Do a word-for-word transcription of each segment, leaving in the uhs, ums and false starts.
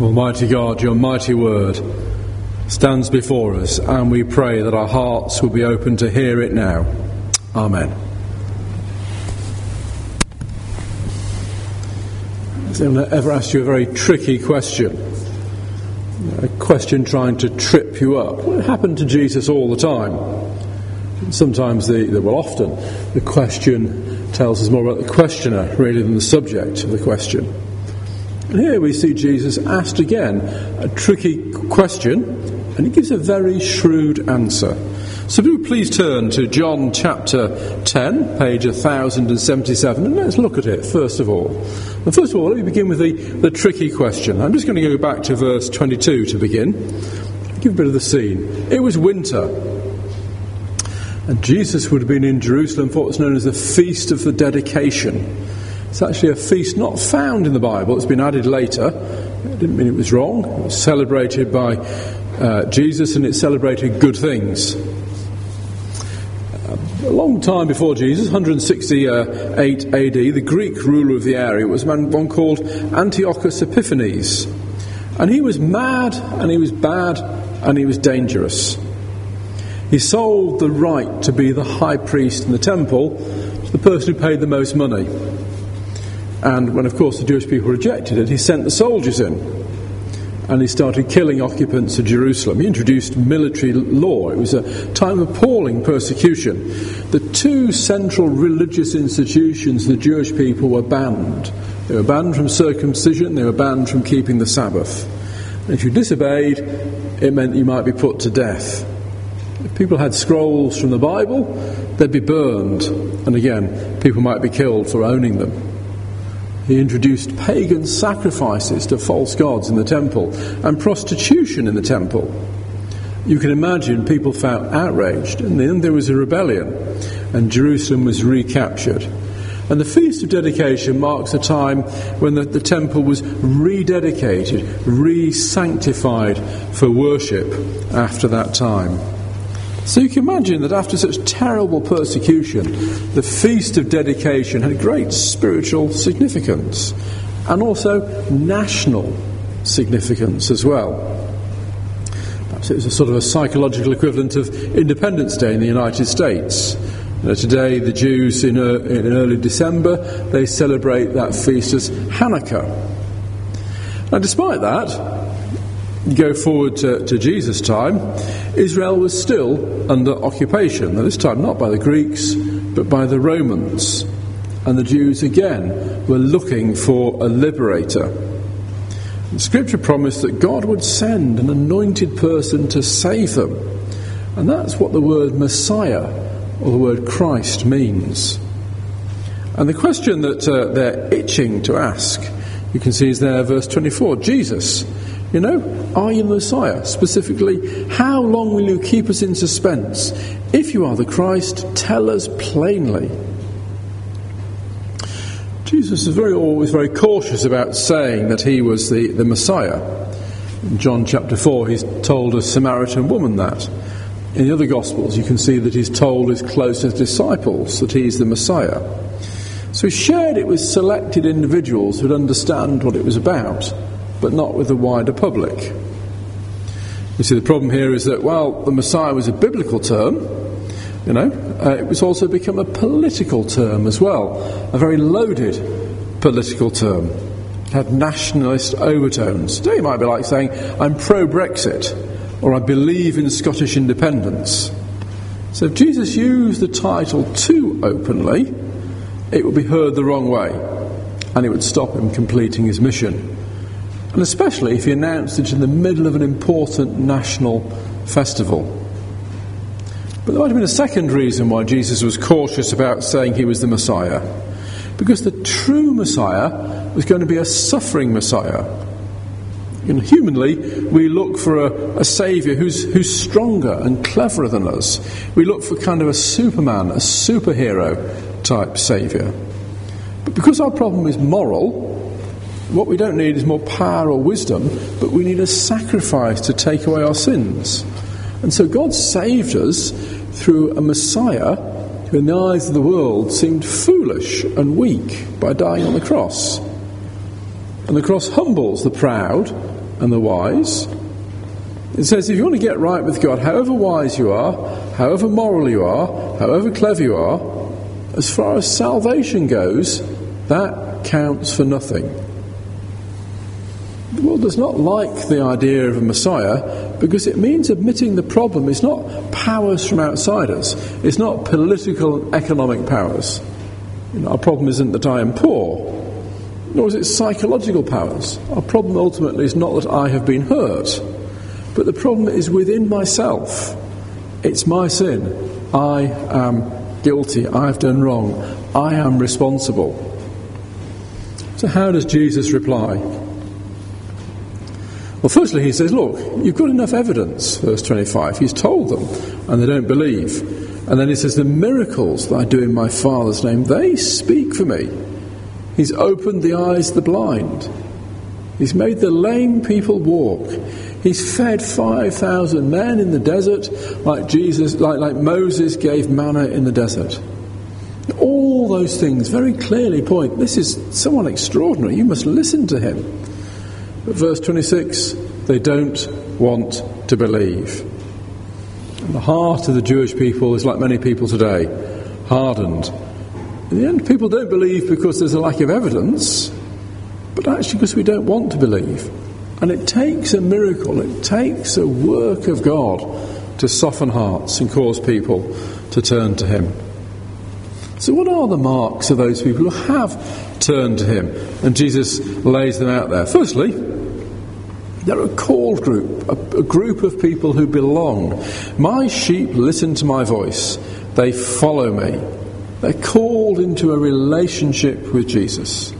Almighty God, your mighty word stands before us, and we pray that our hearts will be open to hear it now. Amen. Has anyone ever asked you a very tricky question? A question trying to trip you up? Well, it happened to Jesus all the time. Sometimes, the, the, well often, the question tells us more about the questioner really than the subject of the question. And here we see Jesus asked again a tricky question, and he gives a very shrewd answer. So do please turn to John chapter ten, page one thousand seventy-seven, and let's look at it first of all. And first of all, let me begin with the, the tricky question. I'm just going to go back to verse twenty-two to begin. Give a bit of the scene. It was winter, and Jesus would have been in Jerusalem for what's known as the Feast of the Dedication. It's actually a feast not found in the Bible. It's been added later. It didn't mean it was wrong. It was celebrated by uh, Jesus, and it celebrated good things. A long time before Jesus, one sixty-eight A D, the Greek ruler of the area was one called Antiochus Epiphanes. And he was mad, and he was bad, and he was dangerous. He sold the right to be the high priest in the temple to the person who paid the most money. And when, of course, the Jewish people rejected it, he sent the soldiers in. And he started killing occupants of Jerusalem. He introduced military law. It was a time of appalling persecution. The two central religious institutions of the Jewish people were banned. They were banned from circumcision, they were banned from keeping the Sabbath. And if you disobeyed, it meant you might be put to death. If people had scrolls from the Bible, they'd be burned. And again, people might be killed for owning them. He introduced pagan sacrifices to false gods in the temple and prostitution in the temple. You can imagine people felt outraged, and then there was a rebellion, and Jerusalem was recaptured. And the Feast of Dedication marks a time when the, the temple was rededicated, re-sanctified for worship after that time. So you can imagine that after such terrible persecution, the Feast of Dedication had great spiritual significance and also national significance as well. Perhaps it was a sort of a psychological equivalent of Independence Day in the United States. You know, today the Jews in, uh, in early December, they celebrate that feast as Hanukkah. Now despite that, go forward to, to Jesus' time, Israel was still under occupation. Now this time not by the Greeks, but by the Romans. And the Jews again were looking for a liberator. The Scripture promised that God would send an anointed person to save them. And that's what the word Messiah, or the word Christ, means. And the question that uh, they're itching to ask, you can see is there, verse twenty-four, Jesus, you know, are you the Messiah? Specifically, how long will you keep us in suspense? If you are the Christ, tell us plainly. Jesus is very always very cautious about saying that he was the, the Messiah. In John chapter four, he's told a Samaritan woman that. In the other Gospels, you can see that he's told his closest disciples that he's the Messiah. So he shared it with selected individuals who'd understand what it was about, but not with the wider public. You see, the problem here is that, while the Messiah was a biblical term, you know, uh, it was also become a political term as well, a very loaded political term. It had nationalist overtones. Today it might be like saying, I'm pro-Brexit, or I believe in Scottish independence. So if Jesus used the title too openly, it would be heard the wrong way, and it would stop him completing his mission. And especially if he announced it in the middle of an important national festival. But there might have been a second reason why Jesus was cautious about saying he was the Messiah. Because the true Messiah was going to be a suffering Messiah. You know, humanly, we look for a, a saviour who's, who's stronger and cleverer than us. We look for kind of a Superman, a superhero type saviour. But because our problem is moral, what we don't need is more power or wisdom, but we need a sacrifice to take away our sins. And so God saved us through a Messiah who in the eyes of the world seemed foolish and weak by dying on the cross. And the cross humbles the proud and the wise. It says if you want to get right with God, however wise you are, however moral you are, however clever you are, as far as salvation goes, that counts for nothing. The world does not like the idea of a Messiah because it means admitting the problem is not powers from outsiders. It's not political and economic powers. You know, our problem isn't that I am poor, nor is it psychological powers. Our problem ultimately is not that I have been hurt, but the problem is within myself. It's my sin. I am guilty. I've done wrong. I am responsible. So how does Jesus reply? Well, firstly, he says, look, you've got enough evidence, verse twenty-five. He's told them, and they don't believe. And then he says, the miracles that I do in my Father's name, they speak for me. He's opened the eyes of the blind. He's made the lame people walk. He's fed five thousand men in the desert, like Jesus, like, like Moses gave manna in the desert. All those things very clearly point, this is someone extraordinary. You must listen to him. But verse twenty-six, they don't want to believe. And the heart of the Jewish people is like many people today, hardened. In the end, people don't believe because there's a lack of evidence, but actually because we don't want to believe. And it takes a miracle, it takes a work of God to soften hearts and cause people to turn to him. So what are the marks of those people who have turned to him? And Jesus lays them out there. Firstly, they're a called group, a, a group of people who belong. My sheep listen to my voice. They follow me. They're called into a relationship with Jesus.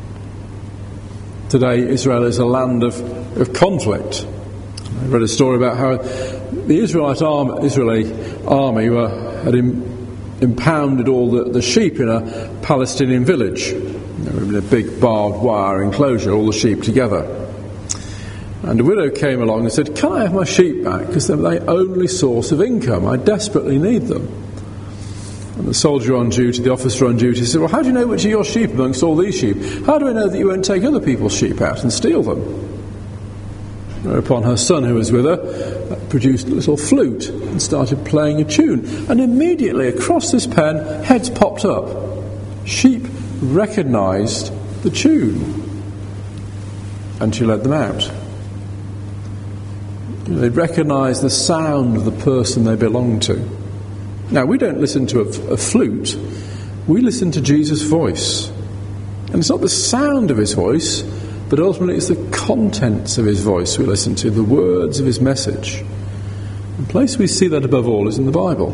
Today, Israel is a land of, of conflict. I read a story about how the Israelite army, Israeli army were, had im, impounded all the, the sheep in a Palestinian village. They were in a big barbed wire enclosure, all the sheep together. And a widow came along and said, can I have my sheep back? Because they're my only source of income. I desperately need them. And the soldier on duty, the officer on duty, said, well, how do you know which are your sheep amongst all these sheep? How do I know that you won't take other people's sheep out and steal them? Whereupon her son, who was with her, produced a little flute and started playing a tune. And immediately across this pen, heads popped up. Sheep recognised the tune. And she led them out. They recognise the sound of the person they belong to. Now, we don't listen to a, a flute. We listen to Jesus' voice. And it's not the sound of his voice, but ultimately it's the contents of his voice we listen to, the words of his message. The place we see that above all is in the Bible.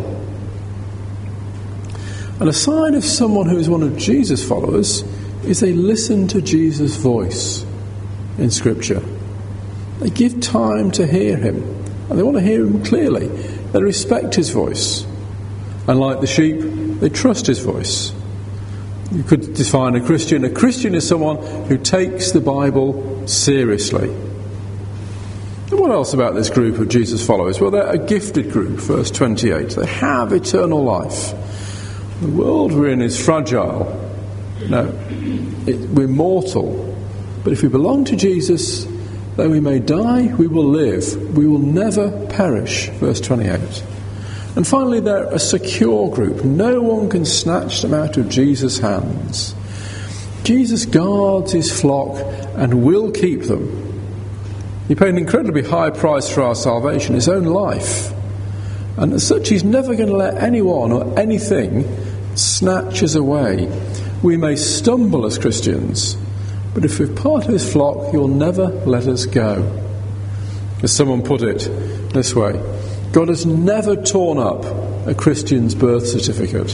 And a sign of someone who is one of Jesus' followers is they listen to Jesus' voice in Scripture. They give time to hear him, and they want to hear him clearly. They respect his voice. And like the sheep, they trust his voice. You could define a Christian. A Christian is someone who takes the Bible seriously. And what else about this group of Jesus followers? Well, they're a gifted group, verse twenty-eight. They have eternal life. The world we're in is fragile. No, it, we're mortal. But if we belong to Jesus, though we may die, we will live. We will never perish, verse twenty-eight. And finally, they're a secure group. No one can snatch them out of Jesus' hands. Jesus guards his flock and will keep them. He paid an incredibly high price for our salvation, his own life. And as such, he's never going to let anyone or anything snatch us away. We may stumble as Christians, but if we're part of his flock, he'll never let us go. As someone put it this way, God has never torn up a Christian's birth certificate.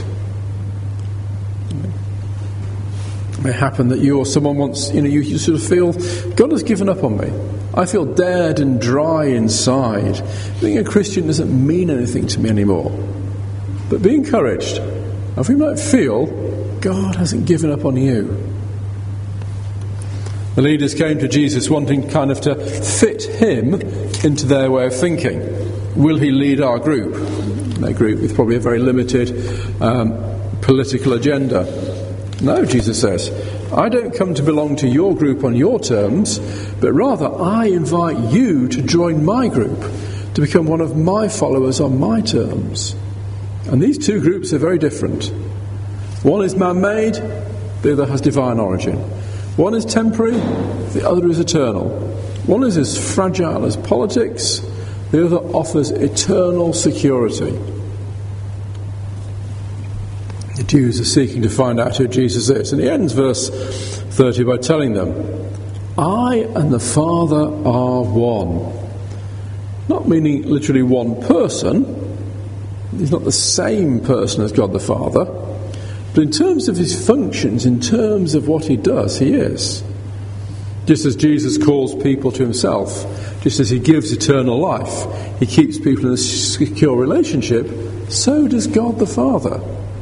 It may happen that you or someone wants, you know, you, you sort of feel, God has given up on me. I feel dead and dry inside. Being a Christian doesn't mean anything to me anymore. But be encouraged. If you might feel, God hasn't given up on you. The leaders came to Jesus wanting kind of to fit him into their way of thinking. Will he lead our group? Their group with probably a very limited um, political agenda. No, Jesus says, I don't come to belong to your group on your terms, but rather I invite you to join my group, to become one of my followers on my terms. And these two groups are very different. One is man-made, the other has divine origin. One is temporary, the other is eternal. One is as fragile as politics, the other offers eternal security. The Jews are seeking to find out who Jesus is. And he ends verse thirty by telling them, I and the Father are one. Not meaning literally one person. He's not the same person as God the Father. But in terms of his functions, in terms of what he does, he is. Just as Jesus calls people to himself, just as he gives eternal life, he keeps people in a secure relationship, so does God the Father.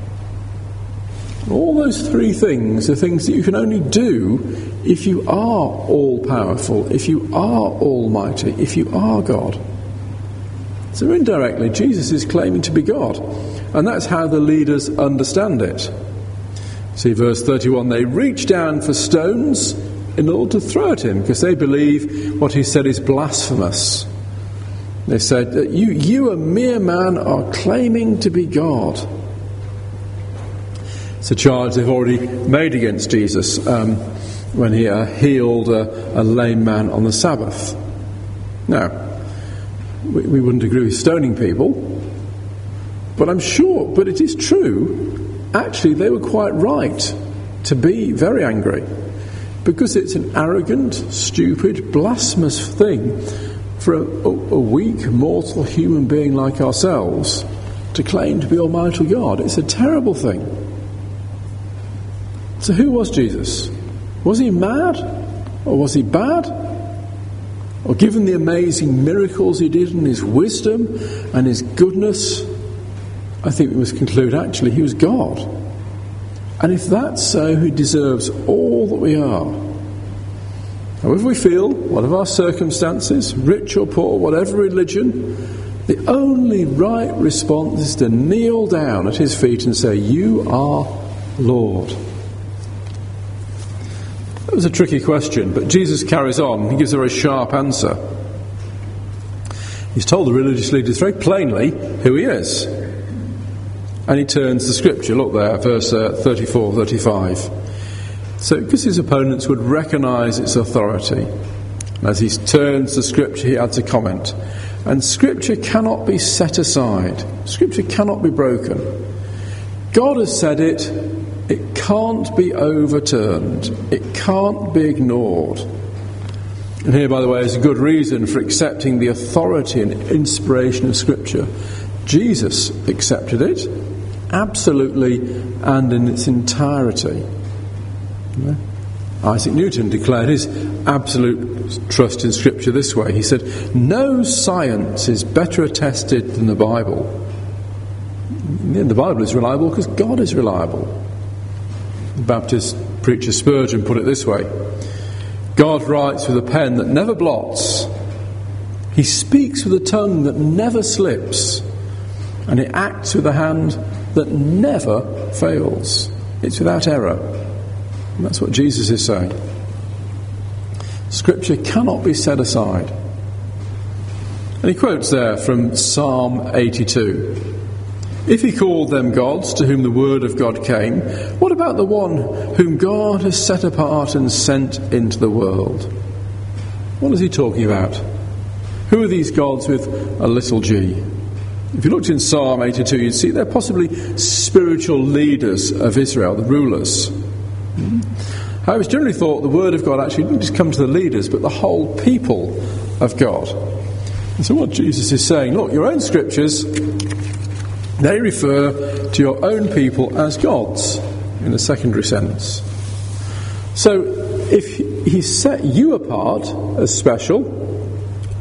All those three things are things that you can only do if you are all-powerful, if you are almighty, if you are God. So indirectly, Jesus is claiming to be God. And that's how the leaders understand it. See verse thirty-one, they reach down for stones in order to throw at him, because they believe what he said is blasphemous. They said, you, you a mere man are claiming to be God. It's a charge they've already made against Jesus um, when he uh, healed a, a lame man on the Sabbath. Now, we, we wouldn't agree with stoning people, but I'm sure, but it is true, actually they were quite right to be very angry, because it's an arrogant, stupid, blasphemous thing for a, a, a weak, mortal human being like ourselves to claim to be Almighty God. It's a terrible thing. So who was Jesus? Was he mad? Or was he bad? Or given the amazing miracles he did and his wisdom and his goodness, I think we must conclude actually he was God. And if that's so, he deserves all that we are. However we feel, whatever our circumstances, rich or poor, whatever religion, the only right response is to kneel down at his feet and say, you are Lord. That was a tricky question, but Jesus carries on. He gives a very sharp answer. He's told the religious leaders very plainly who he is. And he turns to Scripture. Look there, verse uh, thirty-four, thirty-five. So, because his opponents would recognise its authority, as he turns to Scripture, he adds a comment. And Scripture cannot be set aside. Scripture cannot be broken. God has said it. It can't be overturned. It can't be ignored. And here, by the way, is a good reason for accepting the authority and inspiration of Scripture. Jesus accepted it, absolutely and in its entirety. Yeah. Isaac Newton declared his absolute trust in Scripture this way. He said, no science is better attested than the Bible. In the end, the Bible is reliable because God is reliable. The Baptist preacher Spurgeon put it this way: God writes with a pen that never blots. He speaks with a tongue that never slips. And he acts with a hand that never fails. It's without error. And that's what Jesus is saying. Scripture cannot be set aside. And he quotes there from Psalm eighty-two. If he called them gods to whom the word of God came, what about the one whom God has set apart and sent into the world? What is he talking about? Who are these gods with a little g? If you looked in Psalm eighty-two, you'd see they're possibly spiritual leaders of Israel, the rulers. However, it's generally thought the word of God actually didn't just come to the leaders, but the whole people of God. And so what Jesus is saying, look, your own scriptures, they refer to your own people as gods, in a secondary sense. So, if he set you apart as special,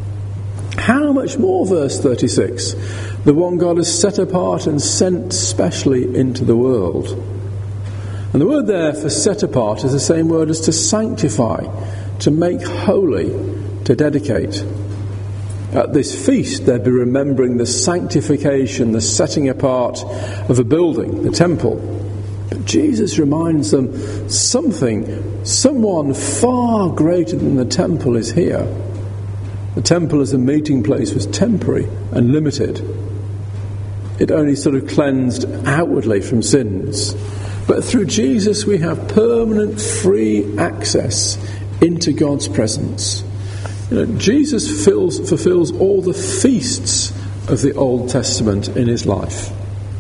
how much more, verse thirty-six, the one God has set apart and sent specially into the world. And the word there for set apart is the same word as to sanctify, to make holy, to dedicate. At this feast, they'd be remembering the sanctification, the setting apart of a building, the temple. But Jesus reminds them something, someone far greater than the temple is here. The temple as a meeting place was temporary and limited. It only sort of cleansed outwardly from sins. But through Jesus we have permanent free access into God's presence. You know, Jesus fills, fulfills all the feasts of the Old Testament in his life.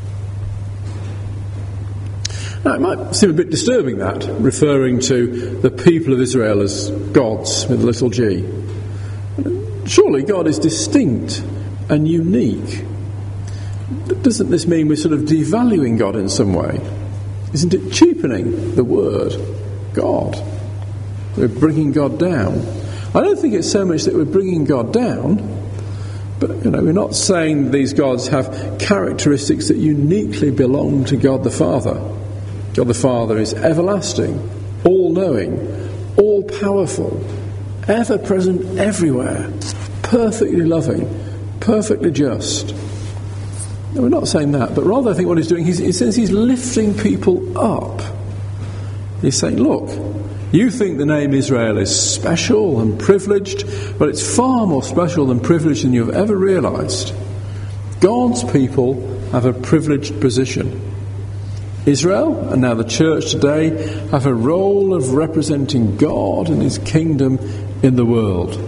Now, it might seem a bit disturbing, that, referring to the people of Israel as gods with a little g. Surely God is distinct and unique. Doesn't this mean we're sort of devaluing God in some way? Isn't it cheapening the word God? We're bringing God down. I don't think it's so much that we're bringing God down, but you know, we're not saying these gods have characteristics that uniquely belong to God the Father. God the Father is everlasting, all-knowing, all-powerful, ever-present everywhere, perfectly loving, perfectly just. No, we're not saying that, but rather I think what he's doing, he's, he says he's lifting people up. He's saying, look, you think the name Israel is special and privileged, but it's far more special and privileged than you've ever realised. God's people have a privileged position. Israel, and now the church today, have a role of representing God and his kingdom in the world.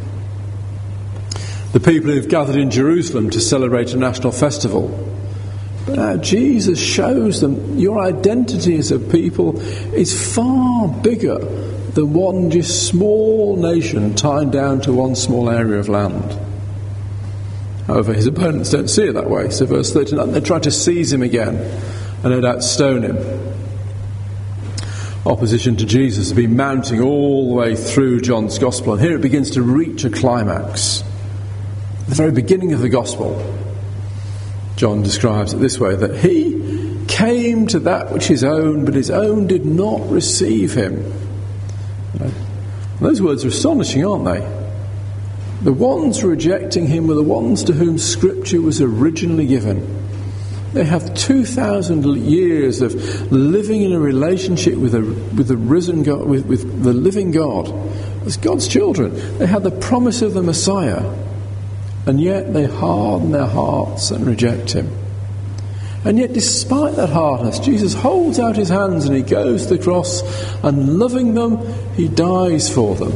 The people who've gathered in Jerusalem to celebrate a national festival. But now Jesus shows them your identity as a people is far bigger than one just small nation tied down to one small area of land. However, his opponents don't see it that way. So verse thirty-nine, they try to seize him again and no doubt stone him. Opposition to Jesus has been mounting all the way through John's Gospel, and here it begins to reach a climax. At the very beginning of the Gospel, John describes it this way, that he came to that which his own, but his own did not receive him. You know, those words are astonishing, aren't they? The ones rejecting him were the ones to whom Scripture was originally given. They have two thousand years of living in a relationship with, a, with the risen God, with, with the living God, as God's children. They had the promise of the Messiah. And yet they harden their hearts and reject him. And yet despite that hardness, Jesus holds out his hands and he goes to the cross, and loving them, he dies for them.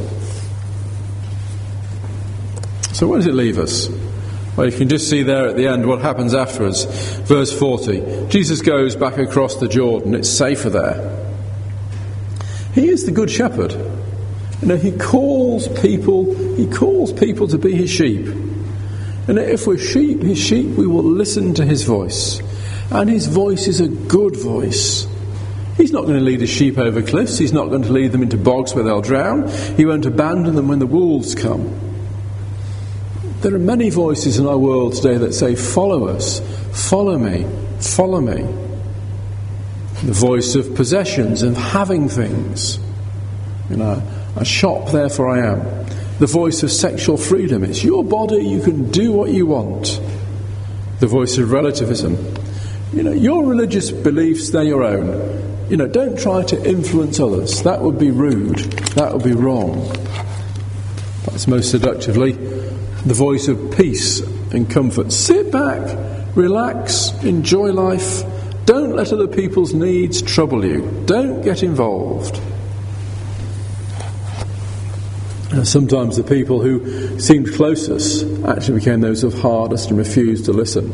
So where does it leave us? Well, you can just see there at the end what happens afterwards. Verse forty. Jesus goes back across the Jordan. It's safer there. He is the good shepherd. You know, he calls people, he calls people to be his sheep. And if we're sheep, his sheep, we will listen to his voice. And his voice is a good voice. He's not going to lead his sheep over cliffs. He's not going to lead them into bogs where they'll drown. He won't abandon them when the wolves come. There are many voices in our world today that say, follow us, follow me, follow me. The voice of possessions, of having things. You know, I shop, therefore I am. The voice of sexual freedom. It's your body, you can do what you want. The voice of relativism. You know, your religious beliefs, they're your own. You know, don't try to influence others. That would be rude. That would be wrong. Perhaps most seductively, the voice of peace and comfort. Sit back, relax, enjoy life. Don't let other people's needs trouble you. Don't get involved. Sometimes the people who seemed closest actually became those of hardest and refused to listen.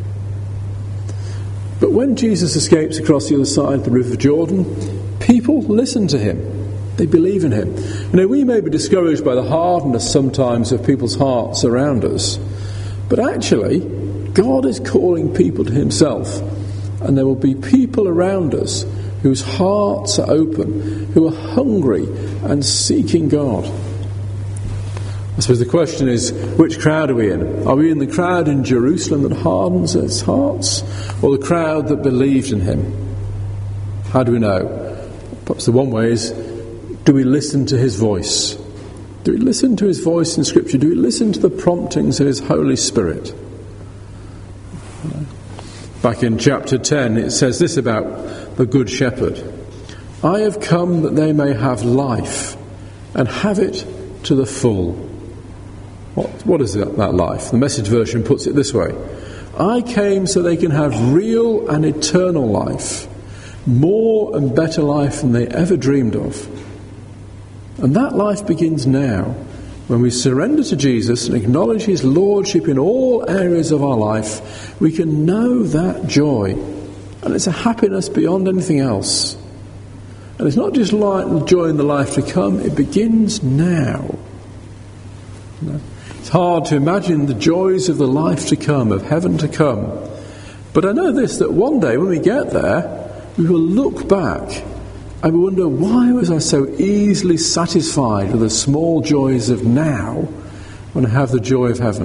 But when Jesus escapes across the other side of the River Jordan, people listen to him. They believe in him. You know, we may be discouraged by the hardness sometimes of people's hearts around us, but actually, God is calling people to himself, and there will be people around us whose hearts are open, who are hungry and seeking God. I suppose the question is, which crowd are we in? Are we in the crowd in Jerusalem that hardens its hearts, or the crowd that believed in him? How do we know? Perhaps the one way is, do we listen to his voice? Do we listen to his voice in Scripture? Do we listen to the promptings of his Holy Spirit? Back in chapter ten, it says this about the Good Shepherd. I have come that they may have life and have it to the full. What, what is that, that life? The Message version puts it this way. I came so they can have real and eternal life, more and better life than they ever dreamed of. And that life begins now, when we surrender to Jesus and acknowledge his lordship in all areas of our life. We can know that joy, and it's a happiness beyond anything else. And it's not just like joy in the life to come, it begins now. You know? It's hard to imagine the joys of the life to come, of heaven to come. But I know this, that one day when we get there, we will look back and we wonder, why was I so easily satisfied with the small joys of now when I have the joy of heaven?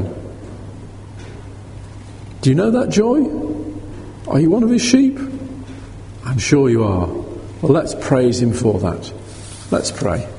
Do you know that joy? Are you one of his sheep? I'm sure you are. Well, let's praise him for that. Let's pray.